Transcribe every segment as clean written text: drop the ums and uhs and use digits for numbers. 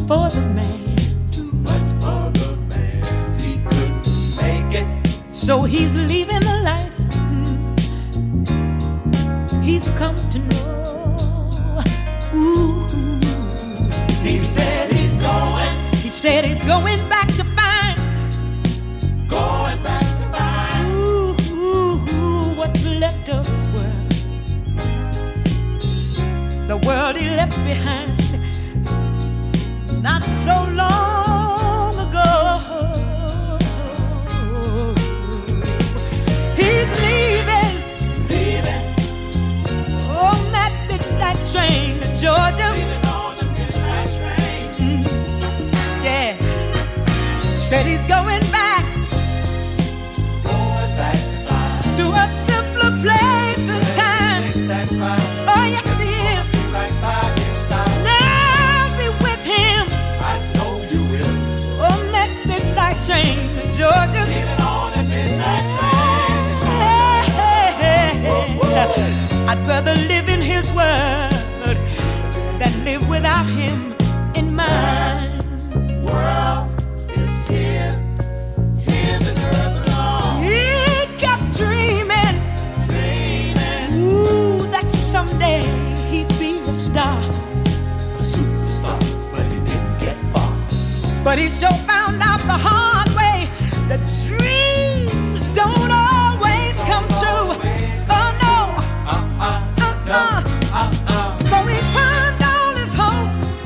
for the man. Too much for the man. He couldn't make it. So he's leaving the life he's come to know. Ooh. He said he's going. He said he's going back to find. Going back to find. Ooh, what's left of his world. The world he left behind not so long ago. He's leaving on that midnight train to Georgia. Leaving on the midnight train. Yeah, said he's going back Going back to find. to a simpler place and time. Takes that ride. Oh yes, he is. See right by his side. Now be with him I know you will. on that midnight train to Georgia. Leaving on the midnight train. Hey, I'd rather live in his world than live without him in mine. World is his. His and hers alone. He kept dreaming, Dreaming. ooh, that someday he'd be a star. A superstar, but he didn't get far. But he sure found out the hard way that dreams don't always come true. Oh no, so he pawned all his hopes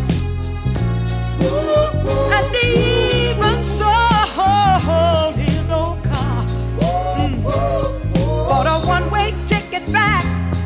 and even sold his old car. Bought a one-way ticket back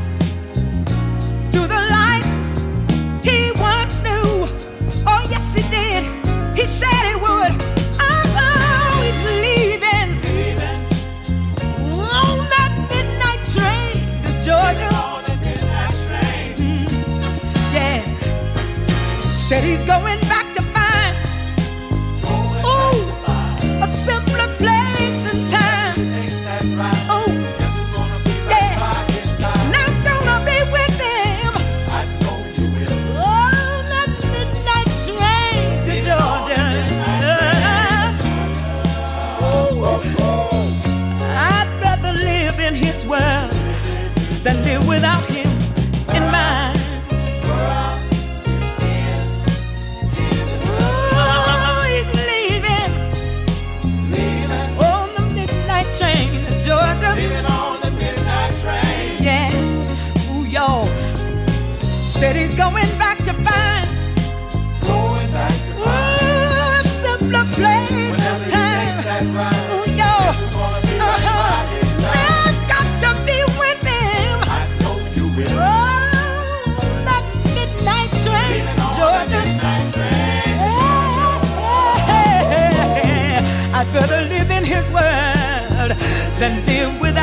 to the life he once knew. Oh yes he did. He said he would. Oh, he's leaving Leaving on that midnight train to Georgia. on the midnight train. Yeah, said he's going back to find Going ooh back to a simpler place and time. find. Takes that ride. Oh Guess who's gonna be right yeah, by his side. and I'm gonna be with him I know you will. on that midnight train to Georgia. I'd rather live in his world than live without him in mine. Oh, he's leaving on the midnight train to Georgia. Leaving on the midnight train. Yeah, ooh, y'all. Said he's going back to find Going back to ooh, a simpler place and whenever he time. takes that ride. Ooh, y'all. Guess who's gonna be right by his side. I've got to be with him I know you will. on that midnight train Leaving to on the Georgia. midnight train. I'd rather live in his world than live with